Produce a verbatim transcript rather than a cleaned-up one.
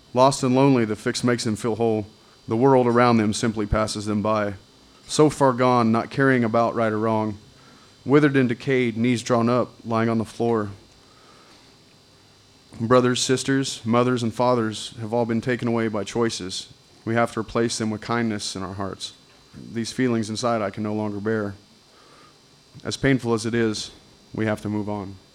Lost and lonely, the fix makes them feel whole. The world around them simply passes them by. So far gone, not caring about right or wrong. Withered and decayed, knees drawn up, lying on the floor. Brothers, sisters, mothers, and fathers have all been taken away by choices. We have to replace them with kindness in our hearts. These feelings inside I can no longer bear. As painful as it is, we have to move on.